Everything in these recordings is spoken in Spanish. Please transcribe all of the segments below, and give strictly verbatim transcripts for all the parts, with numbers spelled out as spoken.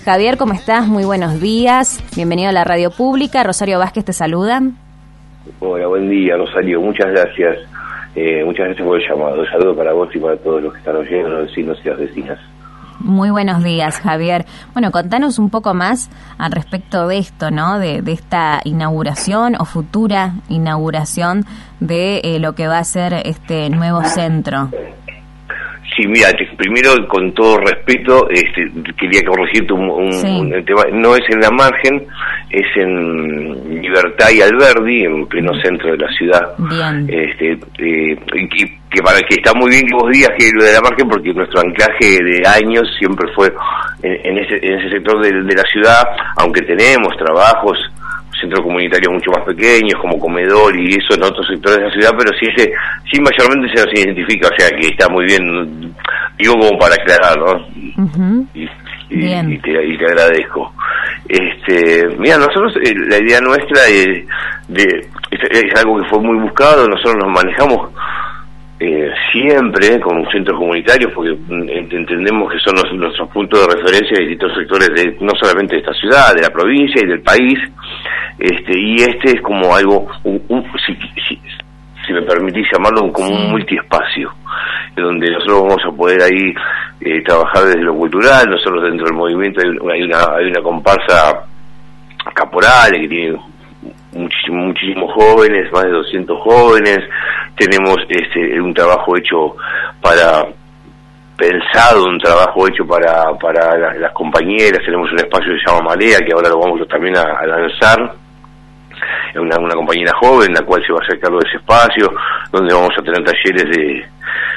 Javier, ¿cómo estás? Muy buenos días. Bienvenido a la radio pública. Rosario Vázquez te saluda. Hola, buen día, Rosario. Muchas gracias. Eh, muchas gracias por el llamado. Un saludo para vos y para todos los que están oyendo, los vecinos y las vecinas. Muy buenos días, Javier. Bueno, contanos un poco más al respecto de esto, ¿no? De, de esta inauguración o futura inauguración de eh, lo que va a ser este nuevo centro. Sí, mira, te, primero, con todo respeto, este, quería corregirte un, un, sí. un tema. No es en La Margen, es en Libertad y Alberdi, en pleno centro de la ciudad. Bien. Este, eh, que, que para que está muy bien que vos digas que lo de La Margen, porque nuestro anclaje de años siempre fue en, en, ese, en ese sector de, de la ciudad, aunque tenemos trabajos, centros comunitarios mucho más pequeños, como comedor y eso en otros sectores de la ciudad, pero sí, ese, sí mayormente se nos identifica, o sea que está muy bien, digo como para aclarar, ¿no? Uh-huh. Y, y, y, te, y te agradezco. Este, mira, nosotros, eh, la idea nuestra es, de, es, es algo que fue muy buscado, nosotros nos manejamos eh, siempre con centros comunitarios, porque entendemos que son los, nuestros puntos de referencia de distintos sectores, de, no solamente de esta ciudad, de la provincia y del país. Este, y este es como algo, un, un, si, si, si me permitís llamarlo, como un multiespacio, donde nosotros vamos a poder ahí eh, trabajar desde lo cultural. Nosotros dentro del movimiento hay una, hay una comparsa caporales que tiene muchísimos, muchísimos jóvenes, más de doscientos jóvenes. Tenemos este un trabajo hecho para... pensado, un trabajo hecho para para las, las compañeras. Tenemos un espacio que se llama Marea, que ahora lo vamos también a, a lanzar, una, una compañera joven, la cual se va a hacer cargo de ese espacio, donde vamos a tener talleres de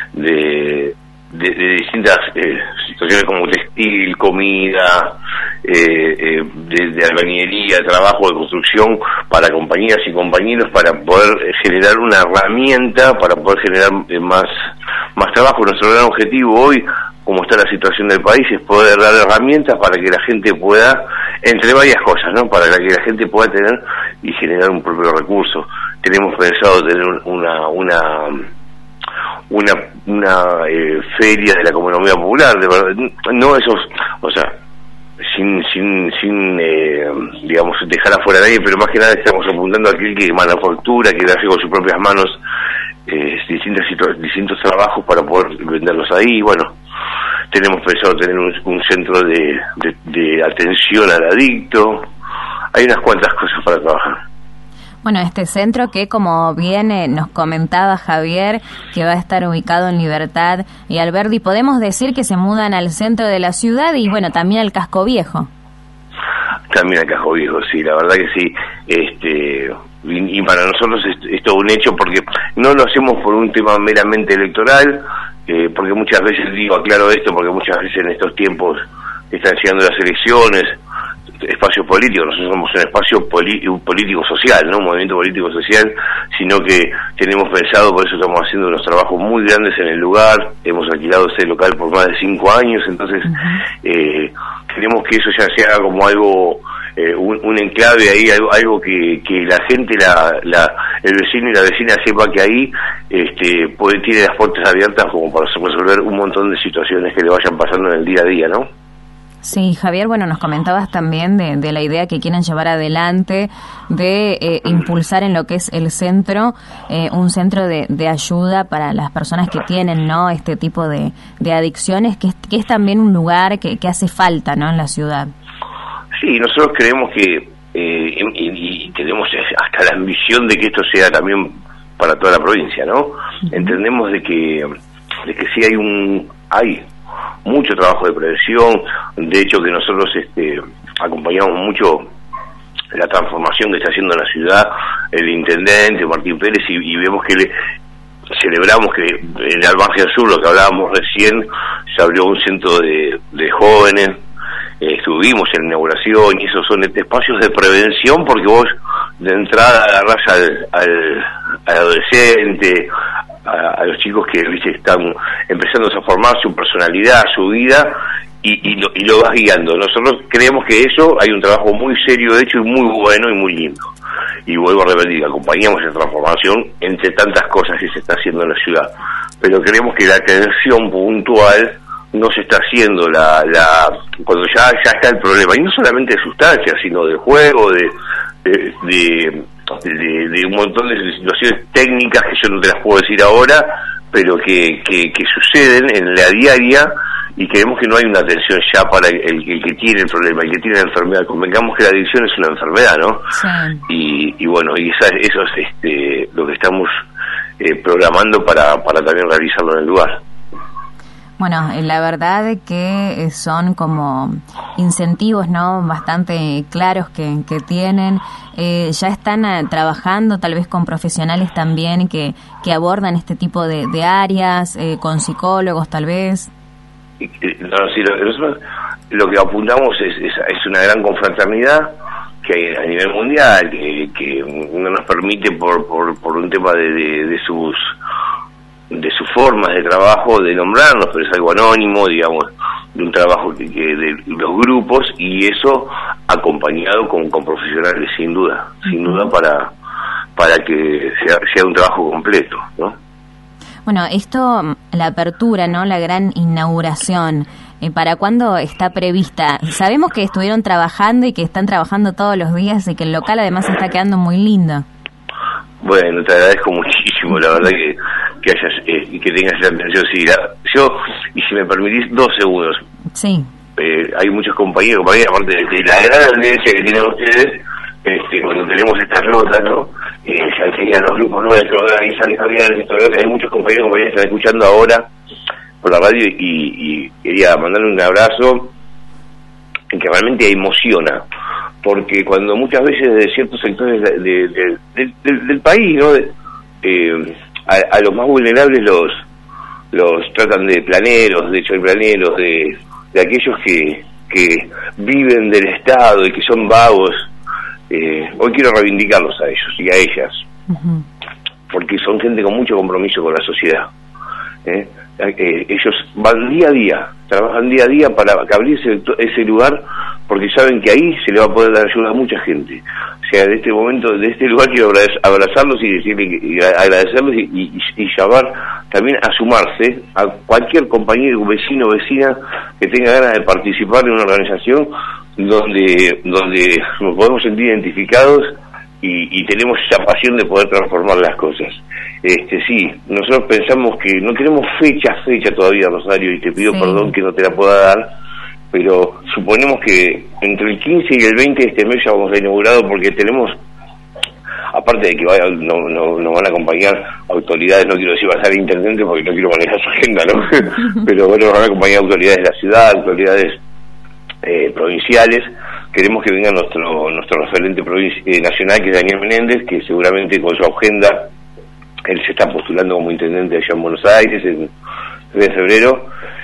de, de, de distintas eh, situaciones como textil, comida, eh, eh, de, de albañilería, trabajo de construcción para compañeras y compañeros, para poder generar una herramienta, para poder generar eh, más más trabajo. Nuestro gran objetivo hoy, como está la situación del país, es poder dar herramientas para que la gente pueda, entre varias cosas, ¿no? Para que la gente pueda tener y generar un propio recurso. Tenemos pensado tener una una una una eh, feria de la economía popular, de verdad, no esos, o sea, sin sin sin eh, digamos dejar afuera a nadie, pero más que nada estamos apuntando a aquel que manufactura, que hace con sus propias manos Eh, distintos, distintos trabajos para poder venderlos ahí. Bueno, tenemos pensado tener un, un centro de, de, de atención al adicto. Hay unas cuantas cosas para trabajar. Bueno, este centro que, como bien eh, nos comentaba Javier, que va a estar ubicado en Libertad y Alberdi, podemos decir que se mudan al centro de la ciudad y, bueno, también al Casco Viejo. También al Casco Viejo, sí, la verdad que sí. Este... Y, y para nosotros es, es todo un hecho, porque no lo hacemos por un tema meramente electoral, eh, porque muchas veces, digo, aclaro esto, porque muchas veces en estos tiempos están llegando las elecciones, espacios políticos, nosotros somos un espacio político-social, ¿no? Un movimiento político-social, sino que tenemos pensado, por eso estamos haciendo unos trabajos muy grandes en el lugar, hemos alquilado ese local por más de cinco años, entonces uh-huh. eh, queremos que eso ya sea como algo... Eh, un, un enclave ahí, algo, algo que, que la gente, la, la, el vecino y la vecina sepa que ahí este, puede, tiene las puertas abiertas como para resolver un montón de situaciones que le vayan pasando en el día a día, ¿no? Sí, Javier, bueno, nos comentabas también de, de la idea que quieren llevar adelante de eh, impulsar en lo que es el centro, eh, un centro de, de ayuda para las personas que tienen, ¿no?, este tipo de, de adicciones, que es, que es también un lugar que, que hace falta, ¿no?, en la ciudad. Sí, nosotros creemos que, eh, y, y tenemos hasta la ambición de que esto sea también para toda la provincia, ¿no? Uh-huh. Entendemos de que, de que sí hay un, hay mucho trabajo de prevención, de hecho que nosotros este, acompañamos mucho la transformación que está haciendo en la ciudad el intendente Martín Pérez, y, y vemos que le, celebramos que en el Margen Sur, lo que hablábamos recién, se abrió un centro de, de jóvenes. Eh, estuvimos en la inauguración, y esos son espacios de prevención, porque vos de entrada agarrás al, al, al adolescente, a, a los chicos que, viste, están empezando a formar su personalidad, su vida, y, y, lo, y lo vas guiando. Nosotros creemos que eso hay un trabajo muy serio de hecho y muy bueno y muy lindo. Y vuelvo a repetir, acompañamos esa transformación entre tantas cosas que se está haciendo en la ciudad, pero creemos que la atención puntual no se está haciendo la, la cuando ya ya está el problema, y no solamente de sustancias, sino de juego, de de, de, de, de un montón de situaciones técnicas que yo no te las puedo decir ahora, pero que, que, que suceden en la diaria, y creemos que no hay una atención ya para el, el, el que tiene el problema, el que tiene la enfermedad. Convengamos que la adicción es una enfermedad, ¿no? Sí. Y, y bueno, y esa, eso es este, lo que estamos eh, programando para, para también realizarlo en el lugar. Bueno, la verdad que son como incentivos, ¿no?, bastante claros que, que tienen. Eh, ya están uh, trabajando tal vez con profesionales también que, que abordan este tipo de, de áreas, eh, con psicólogos tal vez. No, sí, lo, nosotros lo que apuntamos es, es, es una gran confraternidad que hay a nivel mundial, que, que no nos permite por, por, por un tema de, de, de sus de sus formas de trabajo de nombrarnos, pero es algo anónimo, digamos, de un trabajo que, que de los grupos, y eso acompañado con, con profesionales, sin duda, sin duda para para que sea, sea un trabajo completo, ¿no? Bueno, esto, la apertura, ¿no?, la gran inauguración, eh, ¿para cuándo está prevista? Sabemos que estuvieron trabajando y que están trabajando todos los días y que el local además está quedando muy lindo. Bueno, te agradezco muchísimo, la verdad que que hayas eh, y que tengas esa atención. Sí, la, yo, y si me permitís dos segundos. Sí. Eh, hay muchos compañeros, compañeros, aparte de, de la gran audiencia que tienen ustedes, este, cuando tenemos esta nota, ¿no? Eh, ya enseguida los grupos nuestros, ahí sale Javier, hay muchos compañeros y compañeras que están escuchando ahora por la radio, y, y quería mandarle un abrazo que realmente emociona, porque cuando muchas veces de ciertos sectores de, de, de, de, de, del país, ¿no?, de, eh, a, a los más vulnerables los los tratan de planeros, de choiplaneros, de, de aquellos que, que viven del Estado y que son vagos. Eh, hoy quiero reivindicarlos a ellos y a ellas, uh-huh. porque son gente con mucho compromiso con la sociedad. ¿eh? Eh, ellos van día a día, trabajan día a día para abrirse ese lugar, porque saben que ahí se le va a poder dar ayuda a mucha gente. O sea, de este momento, de este lugar quiero abrazarlos y decirle, y agradecerlos y, y, y llamar también a sumarse a cualquier compañero, vecino o vecina que tenga ganas de participar en una organización donde donde nos podemos sentir identificados y, y tenemos esa pasión de poder transformar las cosas. Este sí, nosotros pensamos que no tenemos fecha, fecha todavía, Rosario, y te pido sí. perdón que no te la pueda dar, pero suponemos que entre el quince y el veinte de este mes ya vamos a inaugurado, porque tenemos, aparte de que vaya, no, no, nos van a acompañar autoridades, no quiero decir va a ser intendente porque no quiero manejar su agenda, ¿no? Pero bueno, nos van a acompañar autoridades de la ciudad, autoridades eh, provinciales. Queremos que venga nuestro nuestro referente provinci- eh, nacional, que es Daniel Menéndez, que seguramente con su agenda, él se está postulando como intendente allá en Buenos Aires en, en febrero,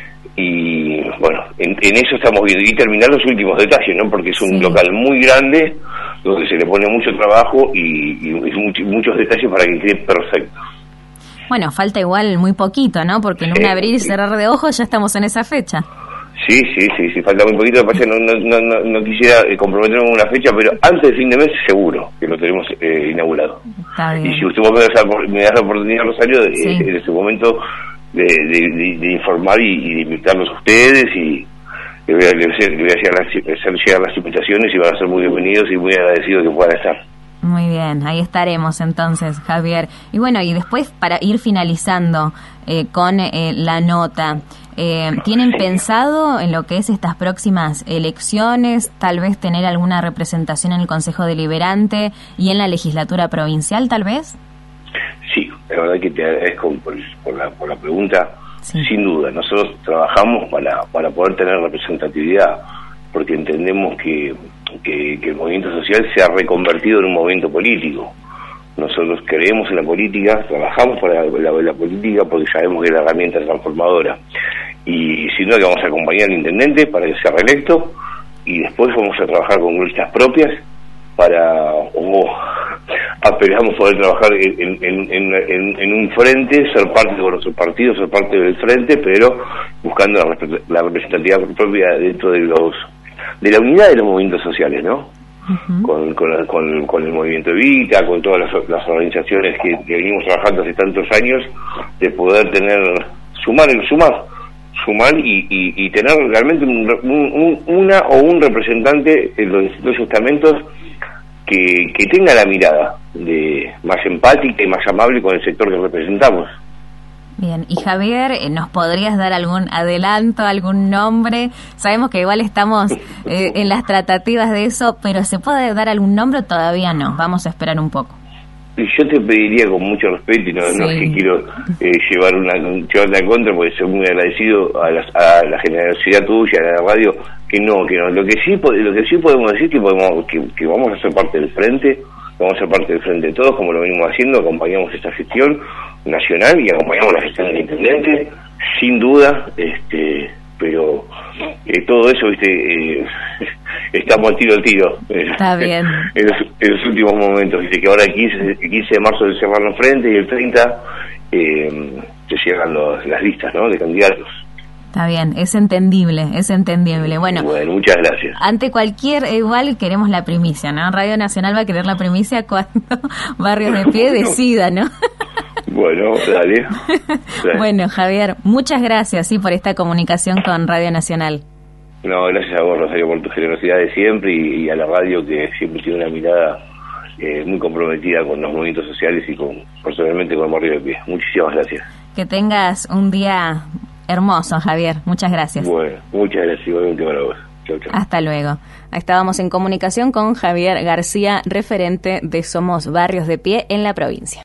y bueno, en, en eso estamos viendo, y terminar los últimos detalles, ¿no? Porque es un sí. local muy grande, donde se le pone mucho trabajo y, y, y much, muchos detalles para que quede perfecto. Bueno, falta igual muy poquito, ¿no? Porque en un sí, abrir y sí. cerrar de ojos ya estamos en esa fecha. Sí, sí, sí, sí, falta muy poquito. Pasa, no, no, no, no quisiera comprometerme con una fecha, pero antes del fin de mes seguro que lo tenemos eh, inaugurado. Está bien. Y si usted me da, me da la oportunidad, Rosario, de, sí. en este momento de, de, de, de informar y, y de invitarlos a ustedes, y le voy a, le voy a, le voy a hacer, las, hacer llegar las invitaciones, y van a ser muy bienvenidos y muy agradecidos que puedan estar. Muy bien, ahí estaremos entonces, Javier. Y bueno, y después, para ir finalizando eh, con eh, la nota, eh, ¿tienen sí. pensado en lo que es estas próximas elecciones, tal vez tener alguna representación en el Consejo Deliberante y en la legislatura provincial, tal vez? Sí, la verdad que te agradezco por, por, la, por la pregunta. Sí. Sin duda, nosotros trabajamos para, para poder tener representatividad, porque entendemos que Que, que el movimiento social se ha reconvertido en un movimiento político. Nosotros creemos en la política, trabajamos para la, la, la política porque sabemos que es la herramienta transformadora, y sin duda que vamos a acompañar al intendente para que sea reelecto, y después vamos a trabajar con listas propias para, o esperamos poder trabajar en, en, en, en, en un frente, ser parte de nuestro partido, ser parte del frente, pero buscando la, la representatividad propia dentro de los de la unidad de los movimientos sociales, ¿no? Uh-huh. Con, con, con, con el movimiento Evita, con todas las, las organizaciones que, que venimos trabajando hace tantos años, de poder tener, sumar, sumar, sumar y, y, y tener realmente un, un, un, una o un representante en los distintos estamentos que, que tenga la mirada de más empática y más amable con el sector que representamos. Bien, y Javier, ¿nos podrías dar algún adelanto, algún nombre? Sabemos que igual estamos eh, en las tratativas de eso, pero ¿se puede dar algún nombre o todavía no? Vamos a esperar un poco. Yo te pediría con mucho respeto, y no, sí. no es que quiero eh, llevar una llevarte a contra, porque soy muy agradecido a la, a la generosidad tuya, a la radio, que no, que no. Lo que sí, lo que sí podemos decir que podemos que, que vamos a ser parte del frente, vamos a ser parte del frente de todos, como lo venimos haciendo, acompañamos esta gestión nacional y acompañamos la gestión del intendente, sin duda, este, pero eh, todo eso, viste, eh, estamos tiro al tiro. Está bien. En los, en los últimos momentos, viste que ahora el quince, el quince de marzo se cierran los frentes y el treinta eh, se cierran los, las listas, ¿no?, de candidatos. Está bien, es entendible, es entendible. Bueno, bueno, muchas gracias. Ante cualquier, igual queremos la primicia, ¿no? Radio Nacional va a querer la primicia cuando Barrios de Pie decida, ¿no? Bueno, dale. dale. Bueno, Javier, muchas gracias, sí, por esta comunicación con Radio Nacional. No, gracias a vos, Rosario, por tu generosidad de siempre y, y a la radio, que siempre tiene una mirada eh, muy comprometida con los movimientos sociales y con personalmente con Barrios de Pie. Muchísimas gracias. Que tengas un día hermoso, Javier. Muchas gracias. Bueno, muchas gracias igualmente para vos. Chau, chau. Hasta luego. Estábamos en comunicación con Javier García, referente de Somos Barrios de Pie en la provincia.